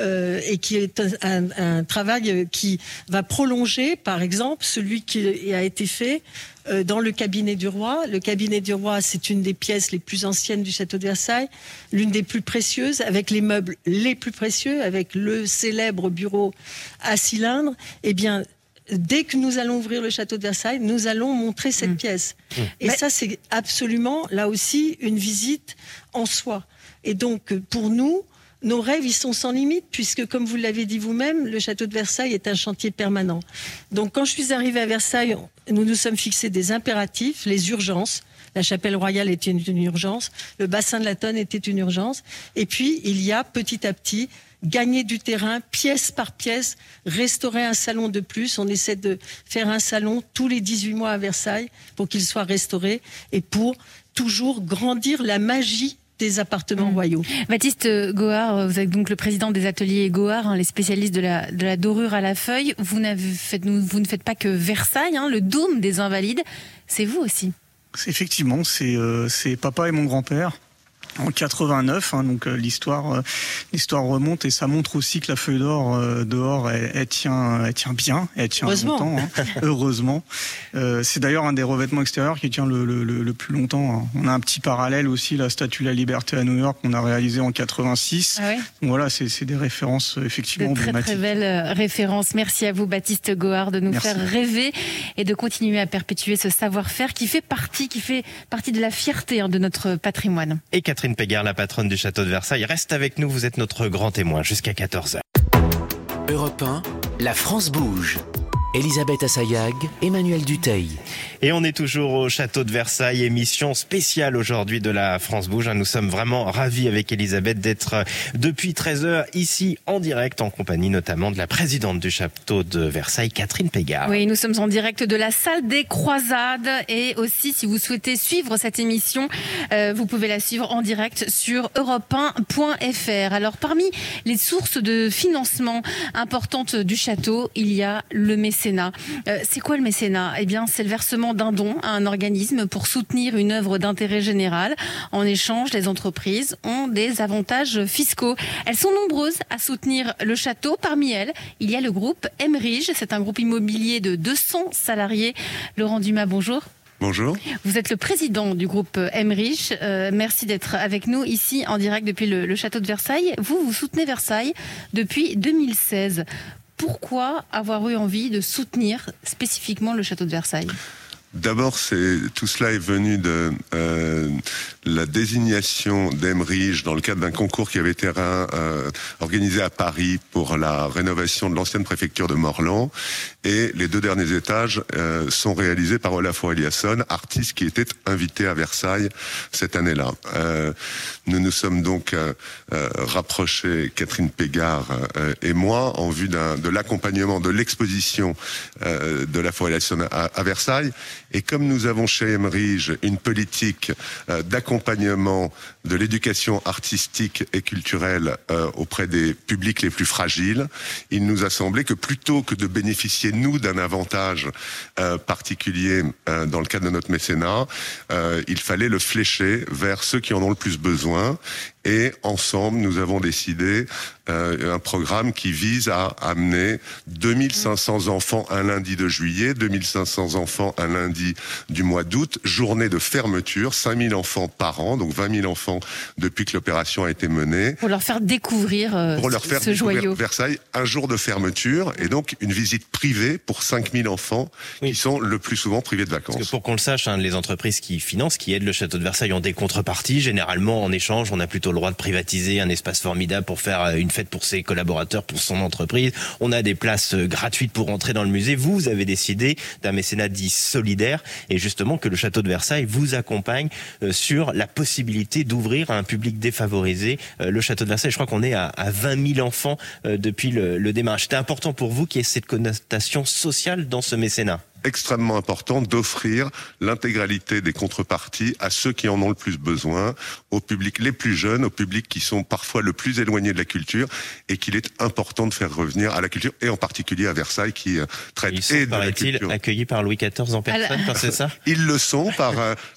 et qui est un travail qui va prolonger, par exemple, celui qui a été fait dans le cabinet du roi. Le cabinet du roi, c'est une des pièces les plus anciennes du château de Versailles, l'une des plus précieuses, avec les meubles les plus précieux, avec le célèbre bureau à cylindre. Eh bien, dès que nous allons ouvrir le château de Versailles, nous allons montrer cette pièce. Et ça, c'est absolument, là aussi, une visite en soi. Et donc, pour nous, nos rêves, ils sont sans limite, puisque, comme vous l'avez dit vous-même, le château de Versailles est un chantier permanent. Donc, quand je suis arrivée à Versailles, nous nous sommes fixés des impératifs, les urgences. La chapelle royale était une urgence, le bassin de la Tonne était une urgence. Et puis, il y a petit à petit gagner du terrain, pièce par pièce, restaurer un salon de plus. On essaie de faire un salon tous les 18 mois à Versailles pour qu'il soit restauré et pour toujours grandir la magie des appartements royaux. Baptiste Gohard, vous êtes donc le président des ateliers Gohard, les spécialistes de la dorure à la feuille. Vous ne faites pas que Versailles, le dôme des Invalides, c'est vous aussi. Effectivement, c'est papa et mon grand-père. En 89, donc l'histoire remonte et ça montre aussi que la feuille d'or dehors, elle tient bien, elle tient longtemps. Heureusement, c'est d'ailleurs un des revêtements extérieurs qui tient le plus longtemps. On a un petit parallèle aussi, la Statue de la Liberté à New York qu'on a réalisée en 86. Ah oui. Donc voilà, c'est des références effectivement emblématiques. Très belles références. Merci à vous, Baptiste Gohard, de nous faire rêver et de continuer à perpétuer ce savoir-faire qui fait partie de la fierté de notre patrimoine. Et Catherine Pégard, la patronne du château de Versailles, reste avec nous, vous êtes notre grand témoin jusqu'à 14h. Europe 1, la France bouge. Elisabeth Assayag, Emmanuel Dutheil. Et on est toujours au château de Versailles, émission spéciale aujourd'hui de la France Bouge. Nous sommes vraiment ravis avec Elisabeth d'être depuis 13h ici en direct, en compagnie notamment de la présidente du château de Versailles, Catherine Pégard. Oui, nous sommes en direct de la salle des Croisades et aussi si vous souhaitez suivre cette émission, vous pouvez la suivre en direct sur europe1.fr. Alors parmi les sources de financement importantes du château, il y a le mécénat. C'est quoi le mécénat ? Eh bien, c'est le versement d'un don à un organisme pour soutenir une œuvre d'intérêt général. En échange, les entreprises ont des avantages fiscaux. Elles sont nombreuses à soutenir le château. Parmi elles, il y a le groupe Emerige. C'est un groupe immobilier de 200 salariés. Laurent Dumas, bonjour. Bonjour. Vous êtes le président du groupe Emerige. Merci d'être avec nous ici en direct depuis le château de Versailles. Vous soutenez Versailles depuis 2016. Pourquoi avoir eu envie de soutenir spécifiquement le château de Versailles ? D'abord, tout cela est venu de la désignation d'Emerige dans le cadre d'un concours qui avait été organisé à Paris pour la rénovation de l'ancienne préfecture de Morlan. Et les 2 derniers étages sont réalisés par Olafur Eliasson, artiste qui était invité à Versailles cette année-là. Nous nous sommes donc rapprochés, Catherine Pégard et moi, en vue de l'accompagnement de l'exposition de Olafur Eliasson à Versailles. Et comme nous avons chez Emerige une politique d'accompagnement de l'éducation artistique et culturelle auprès des publics les plus fragiles, il nous a semblé que plutôt que de bénéficier, nous, d'un avantage particulier dans le cadre de notre mécénat, il fallait le flécher vers ceux qui en ont le plus besoin. Et ensemble, nous avons décidé un programme qui vise à amener 2500 enfants un lundi de juillet, 2500 enfants un lundi du mois d'août, journée de fermeture, 5000 enfants par an, donc 20 000 enfants depuis que l'opération a été menée. Pour leur faire découvrir ce joyau. Versailles, un jour de fermeture, et donc une visite privée pour 5000 enfants qui sont le plus souvent privés de vacances. Parce que pour qu'on le sache, les entreprises qui financent, qui aident le château de Versailles ont des contreparties. Généralement, en échange, on a plutôt le droit de privatiser un espace formidable pour faire une fête pour ses collaborateurs, pour son entreprise. On a des places gratuites pour entrer dans le musée. Vous avez décidé d'un mécénat dit solidaire et justement que le château de Versailles vous accompagne sur la possibilité d'ouvrir à un public défavorisé le château de Versailles. Je crois qu'on est à 20 000 enfants depuis le démarrage. C'était important pour vous qu'il y ait cette connotation sociale dans ce mécénat. Extrêmement important d'offrir l'intégralité des contreparties à ceux qui en ont le plus besoin, au public les plus jeunes, au public qui sont parfois le plus éloignés de la culture et qu'il est important de faire revenir à la culture et en particulier à Versailles qui traite et de la culture. Accueillis par Louis XIV en personne, c'est ça ? Ils le sont par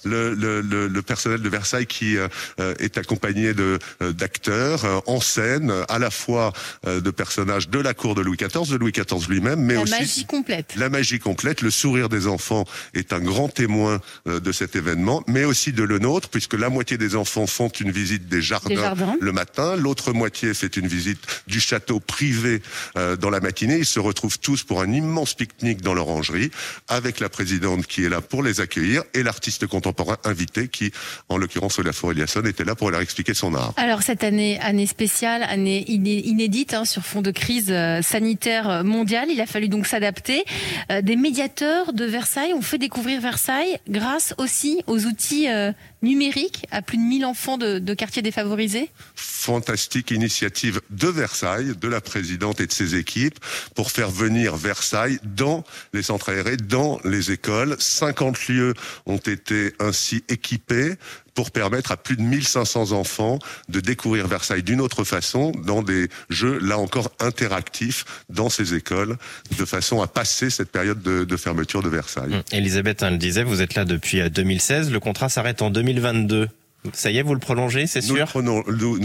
le personnel de Versailles qui est accompagné d'acteurs en scène, à la fois de personnages de la cour de Louis XIV lui-même, mais aussi la magie complète. La magie complète, le sourire des enfants est un grand témoin de cet événement, mais aussi de le nôtre, puisque la moitié des enfants font une visite des jardins le matin, l'autre moitié fait une visite du château privé dans la matinée. Ils se retrouvent tous pour un immense pique-nique dans l'orangerie, avec la présidente qui est là pour les accueillir et l'artiste contemporain invité qui, en l'occurrence Olafur Eliasson, était là pour leur expliquer son art. Alors cette année spéciale, année inédite sur fond de crise sanitaire mondiale, il a fallu donc s'adapter. Des médiateurs de Versailles ont fait découvrir Versailles grâce aussi aux outils numériques à plus de 1000 enfants de quartiers défavorisés. Fantastique initiative de Versailles, de la présidente et de ses équipes pour faire venir Versailles dans les centres aérés, dans les écoles. 50 lieux ont été ainsi équipés pour permettre à plus de 1500 enfants de découvrir Versailles d'une autre façon, dans des jeux, là encore, interactifs dans ces écoles, de façon à passer cette période de fermeture de Versailles. Elisabeth le disait, vous êtes là depuis 2016, le contrat s'arrête en 2022. Ça y est, vous le prolongez, c'est sûr ? Nous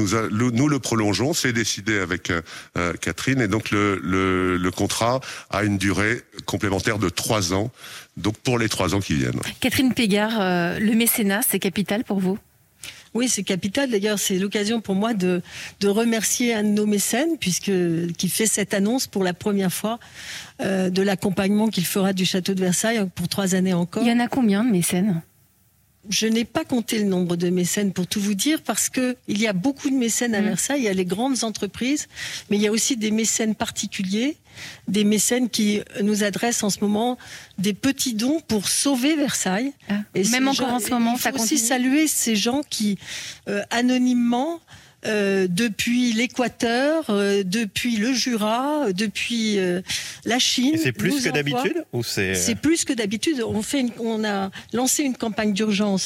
le prolongeons, c'est décidé avec Catherine, et donc le contrat a une durée complémentaire de 3 ans, donc pour les 3 ans qui viennent. Catherine Pégard, le mécénat, c'est capital pour vous ? Oui, c'est capital. D'ailleurs, c'est l'occasion pour moi de remercier un de nos mécènes, qui fait cette annonce pour la première fois de l'accompagnement qu'il fera du château de Versailles pour 3 années encore. Il y en a combien de mécènes ? Je n'ai pas compté le nombre de mécènes pour tout vous dire, parce que il y a beaucoup de mécènes à Versailles. Il y a les grandes entreprises, mais il y a aussi des mécènes particuliers, des mécènes qui nous adressent en ce moment des petits dons pour sauver Versailles. Et même encore en ce moment, ça continue. Il faut aussi saluer ces gens qui, anonymement, depuis l'Équateur, depuis le Jura, depuis la Chine. Et c'est plus que d'habitude ou c'est plus que d'habitude. On a lancé une campagne d'urgence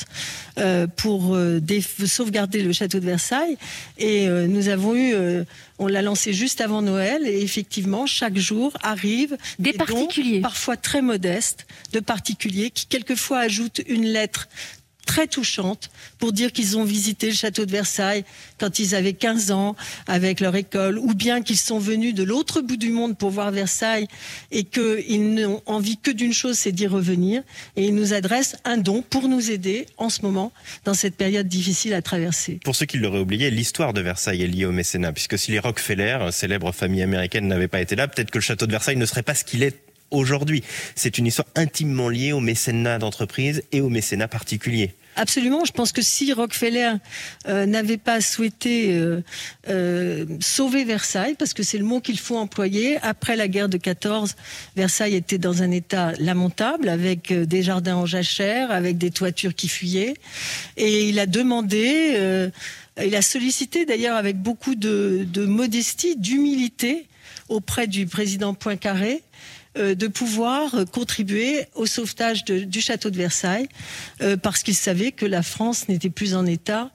pour sauvegarder le château de Versailles, et nous avons eu... on l'a lancé juste avant Noël, et effectivement, chaque jour arrivent des particuliers, dons, parfois très modestes, de particuliers qui quelquefois ajoutent une lettre très touchante pour dire qu'ils ont visité le château de Versailles quand ils avaient 15 ans avec leur école, ou bien qu'ils sont venus de l'autre bout du monde pour voir Versailles et qu'ils n'ont envie que d'une chose, c'est d'y revenir. Et ils nous adressent un don pour nous aider en ce moment dans cette période difficile à traverser. Pour ceux qui l'auraient oublié, l'histoire de Versailles est liée au mécénat, puisque si les Rockefeller, célèbre famille américaine, n'avaient pas été là, peut-être que le château de Versailles ne serait pas ce qu'il est aujourd'hui. C'est une histoire intimement liée au mécénat d'entreprise et au mécénat particulier. Absolument. Je pense que si Rockefeller n'avait pas souhaité sauver Versailles, parce que c'est le mot qu'il faut employer, après la guerre de 14, Versailles était dans un état lamentable, avec des jardins en jachère, avec des toitures qui fuyaient. Et il a demandé, il a sollicité d'ailleurs avec beaucoup de modestie, d'humilité, auprès du président Poincaré, de pouvoir contribuer au sauvetage du château de Versailles, parce qu'il savait que la France n'était plus en état,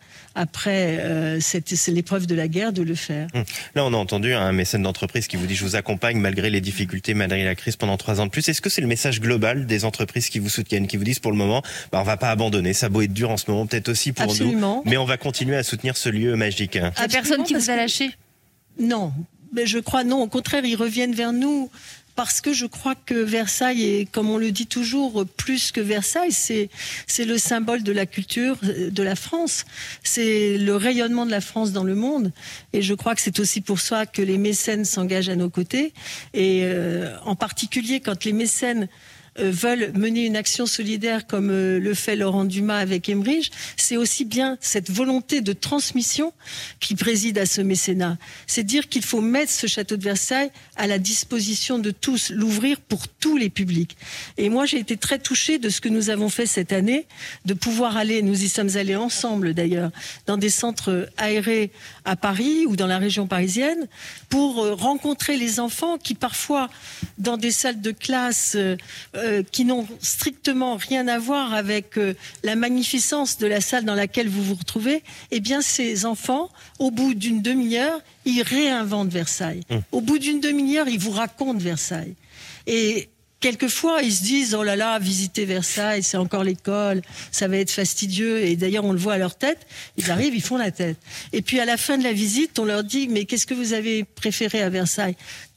après l'épreuve de la guerre, de le faire. Là, on a entendu un mécène d'entreprise qui vous dit « Je vous accompagne malgré les difficultés, malgré la crise pendant 3 ans de plus ». Est-ce que c'est le message global des entreprises qui vous soutiennent, qui vous disent pour le moment, on ne va pas abandonner, ça a beau être dur en ce moment, peut-être aussi pour nous, mais on va continuer à soutenir ce lieu magique. Il n'y a personne qui vous a lâché ? Non, mais je crois non. Au contraire, ils reviennent vers nous. Parce que je crois que Versailles est, comme on le dit toujours, plus que Versailles, c'est le symbole de la culture de la France. C'est le rayonnement de la France dans le monde. Et je crois que c'est aussi pour ça que les mécènes s'engagent à nos côtés. Et en particulier, quand les mécènes veulent mener une action solidaire comme le fait Laurent Dumas avec Emerige, c'est aussi bien cette volonté de transmission qui préside à ce mécénat. C'est dire qu'il faut mettre ce château de Versailles à la disposition de tous, l'ouvrir pour tous les publics. Et moi, j'ai été très touchée de ce que nous avons fait cette année, de pouvoir aller, nous y sommes allés ensemble d'ailleurs, dans des centres aérés à Paris ou dans la région parisienne, pour rencontrer les enfants qui parfois, dans des salles de classe qui n'ont strictement rien à voir avec la magnificence de la salle dans laquelle vous vous retrouvez, eh bien ces enfants, au bout d'une demi-heure, ils réinventent Versailles. Au bout d'une demi-heure, ils vous racontent Versailles. Et quelquefois, ils se disent « Oh là là, visiter Versailles, c'est encore l'école, ça va être fastidieux. » Et d'ailleurs, on le voit à leur tête. Ils arrivent, ils font la tête. Et puis, à la fin de la visite, on leur dit « Mais qu'est-ce que vous avez préféré à Versailles ?»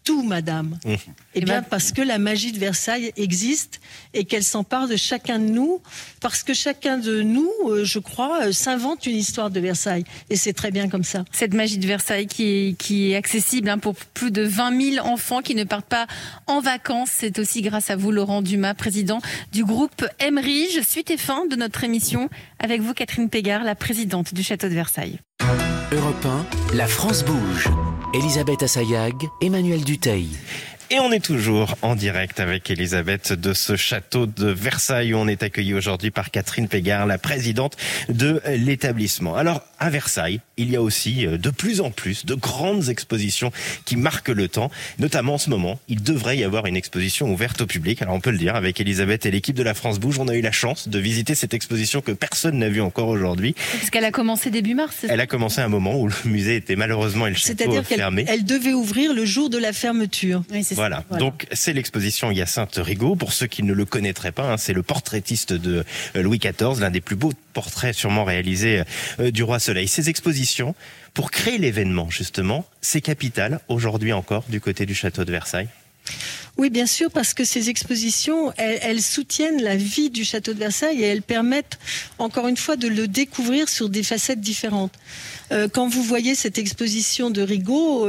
tout, madame. Eh bien, parce que la magie de Versailles existe et qu'elle s'empare de chacun de nous, parce que chacun de nous, je crois, s'invente une histoire de Versailles. Et c'est très bien comme ça. Cette magie de Versailles qui est accessible pour plus de 20 000 enfants qui ne partent pas en vacances. C'est aussi grâce à vous, Laurent Dumas, président du groupe Emerige. Suite et fin de notre émission avec vous, Catherine Pégard, la présidente du Château de Versailles. Europe 1, la France bouge. Elisabeth Assayag, Emmanuel Dutheil. Et on est toujours en direct avec Elisabeth de ce château de Versailles où on est accueilli aujourd'hui par Catherine Pégard, la présidente de l'établissement. Alors, à Versailles, il y a aussi de plus en plus de grandes expositions qui marquent le temps. Notamment en ce moment, il devrait y avoir une exposition ouverte au public. Alors on peut le dire, avec Elisabeth et l'équipe de la France Bouge, on a eu la chance de visiter cette exposition que personne n'a vue encore aujourd'hui. Parce qu'elle a commencé début mars, c'est ça ? Elle a commencé à un moment où le musée était malheureusement et le château fermé. C'est-à-dire qu'elle devait ouvrir le jour de la fermeture. Oui, c'est voilà. Donc c'est l'exposition Hyacinthe Rigaud. Pour ceux qui ne le connaîtraient pas, c'est le portraitiste de Louis XIV, l'un des plus beaux portraits sûrement réalisés du roi Soleil. Ces expositions, pour créer l'événement justement, c'est capital aujourd'hui encore du côté du château de Versailles. Oui, bien sûr, parce que ces expositions, elles soutiennent la vie du château de Versailles et elles permettent, encore une fois, de le découvrir sur des facettes différentes. Quand vous voyez cette exposition de Rigaud,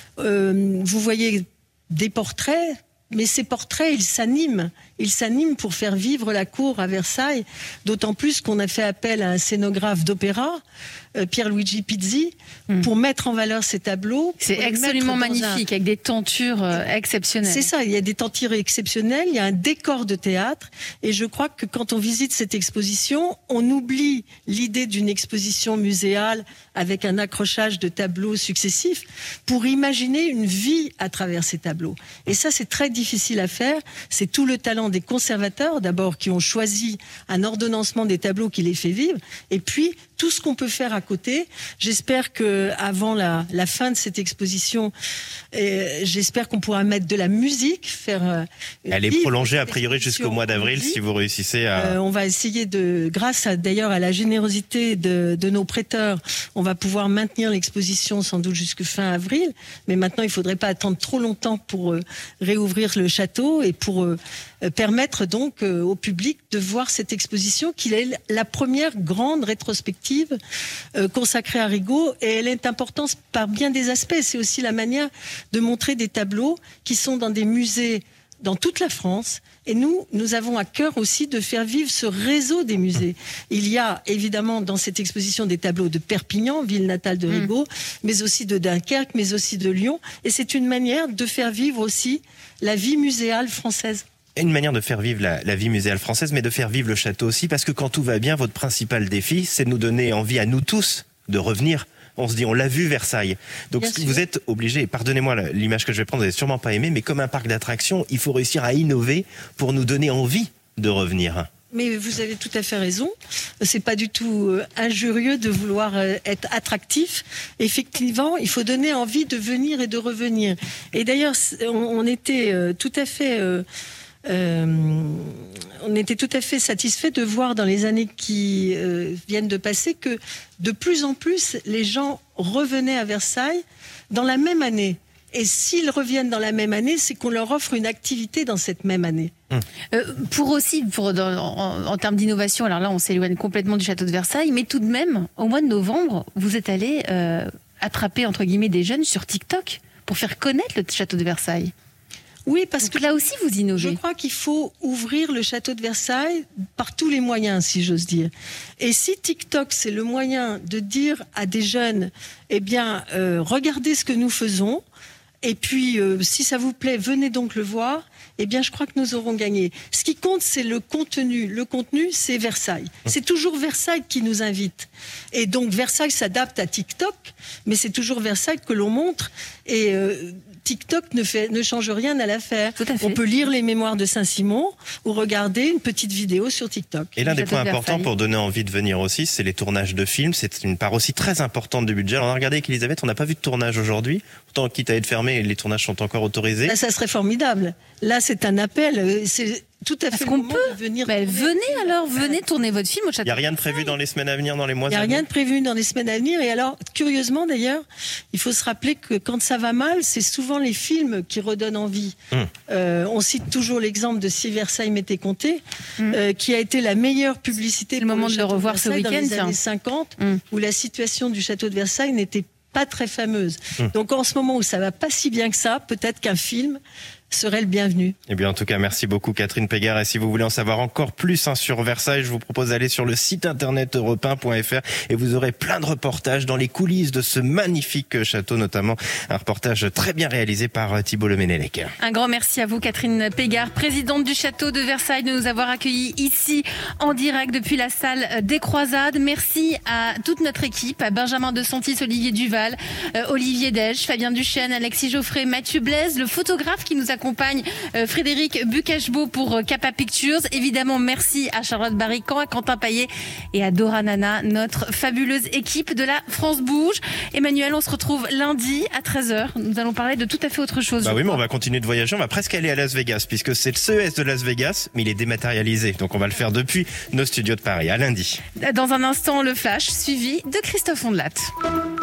vous voyez des portraits, mais ces portraits, ils s'animent. Ils s'animent pour faire vivre la cour à Versailles, d'autant plus qu'on a fait appel à un scénographe d'opéra, Pierluigi Pizzi, pour mettre en valeur ces tableaux. C'est absolument magnifique, avec des tentures exceptionnelles. C'est ça, il y a des tentures exceptionnelles, il y a un décor de théâtre, et je crois que quand on visite cette exposition, on oublie l'idée d'une exposition muséale avec un accrochage de tableaux successifs pour imaginer une vie à travers ces tableaux. Et ça, c'est très difficile à faire. C'est tout le talent des conservateurs, d'abord, qui ont choisi un ordonnancement des tableaux qui les fait vivre, et puis tout ce qu'on peut faire à côté. J'espère que avant la fin de cette exposition, j'espère qu'on pourra mettre de la musique, faire. Elle est prolongée a priori jusqu'au mois d'avril, si vous réussissez à. On va essayer grâce d'ailleurs à la générosité de nos prêteurs, on va pouvoir maintenir l'exposition sans doute jusque fin avril. Mais maintenant, il faudrait pas attendre trop longtemps pour réouvrir le château et pour permettre donc au public de voir cette exposition qui est la première grande rétrospective consacrée à Rigaud, et elle est importante par bien des aspects. C'est aussi la manière de montrer des tableaux qui sont dans des musées dans toute la France, et nous avons à cœur aussi de faire vivre ce réseau des musées. Il y a évidemment dans cette exposition des tableaux de Perpignan, ville natale de Rigaud, mais aussi de Dunkerque, mais aussi de Lyon, et c'est une manière de faire vivre aussi la vie muséale française. Une manière de faire vivre la vie muséale française, mais de faire vivre le château aussi, parce que quand tout va bien, votre principal défi, c'est de nous donner envie à nous tous de revenir. On se dit, on l'a vu Versailles. Donc vous êtes obligés, pardonnez-moi l'image que je vais prendre, vous n'avez sûrement pas aimé, mais comme un parc d'attractions, il faut réussir à innover pour nous donner envie de revenir. Mais vous avez tout à fait raison. C'est pas du tout injurieux de vouloir être attractif. Effectivement, il faut donner envie de venir et de revenir. Et d'ailleurs, on était tout à fait... on était tout à fait satisfait de voir dans les années qui viennent de passer que de plus en plus les gens revenaient à Versailles dans la même année. Et s'ils reviennent dans la même année, c'est qu'on leur offre une activité dans cette même année. En termes d'innovation, alors là on s'éloigne complètement du château de Versailles, mais tout de même, au mois de novembre, vous êtes allé attraper entre guillemets des jeunes sur TikTok pour faire connaître le château de Versailles. Oui, parce que là aussi vous innovez. Je crois qu'il faut ouvrir le château de Versailles par tous les moyens, si j'ose dire. Et si TikTok, c'est le moyen de dire à des jeunes, eh bien, regardez ce que nous faisons, et puis, si ça vous plaît, venez donc le voir, eh bien, je crois que nous aurons gagné. Ce qui compte, c'est le contenu. Le contenu, c'est Versailles. C'est toujours Versailles qui nous invite. Et donc, Versailles s'adapte à TikTok, mais c'est toujours Versailles que l'on montre. Et TikTok ne change rien à l'affaire. On peut lire les mémoires de Saint-Simon ou regarder une petite vidéo sur TikTok. Et l'un des points importants pour donner envie de venir aussi, c'est les tournages de films. C'est une part aussi très importante du budget. Alors, on a regardé avec Elisabeth, on n'a pas vu de tournage aujourd'hui. Pourtant, quitte à être fermé, les tournages sont encore autorisés. Là, ça serait formidable. Là, c'est un appel. tout à fait qu'on le moment peut de venir. Venez tourner votre film au Château. Il n'y a rien de prévu dans les semaines à venir, dans les mois à venir? Il n'y a rien de prévu dans les semaines à venir. Et alors, curieusement d'ailleurs, il faut se rappeler que quand ça va mal, c'est souvent les films qui redonnent envie. On cite toujours l'exemple de Si Versailles m'était compté, qui a été la meilleure publicité. C'est le moment de le revoir ce week-end. Dans les années 50, où la situation du château de Versailles n'était pas très fameuse. Donc en ce moment où ça va pas si bien que ça, peut-être qu'un film serait le bienvenu. Eh bien, en tout cas, merci beaucoup Catherine Pégard. Et si vous voulez en savoir encore plus sur Versailles, je vous propose d'aller sur le site internet europe1.fr et vous aurez plein de reportages dans les coulisses de ce magnifique château, notamment un reportage très bien réalisé par Thibault Leménélec. Un grand merci à vous Catherine Pégard, présidente du château de Versailles, de nous avoir accueillis ici en direct depuis la salle des Croisades. Merci à toute notre équipe, à Benjamin De Santis, Olivier Duval, Olivier Dège, Fabien Duchesne, Alexis Geoffrey, Mathieu Blaise, le photographe qui nous accompagne, Frédéric Bucachbeau pour Capa Pictures. Évidemment, merci à Charlotte Barrican, à Quentin Paillet et à Dora Nana, notre fabuleuse équipe de la France Bouge. Emmanuel, on se retrouve lundi à 13h. Nous allons parler de tout à fait autre chose. Bah oui, mais on va continuer de voyager. On va presque aller à Las Vegas, puisque c'est le CES de Las Vegas, mais il est dématérialisé. Donc on va le faire depuis nos studios de Paris. À lundi. Dans un instant, le flash, suivi de Christophe Ondelat.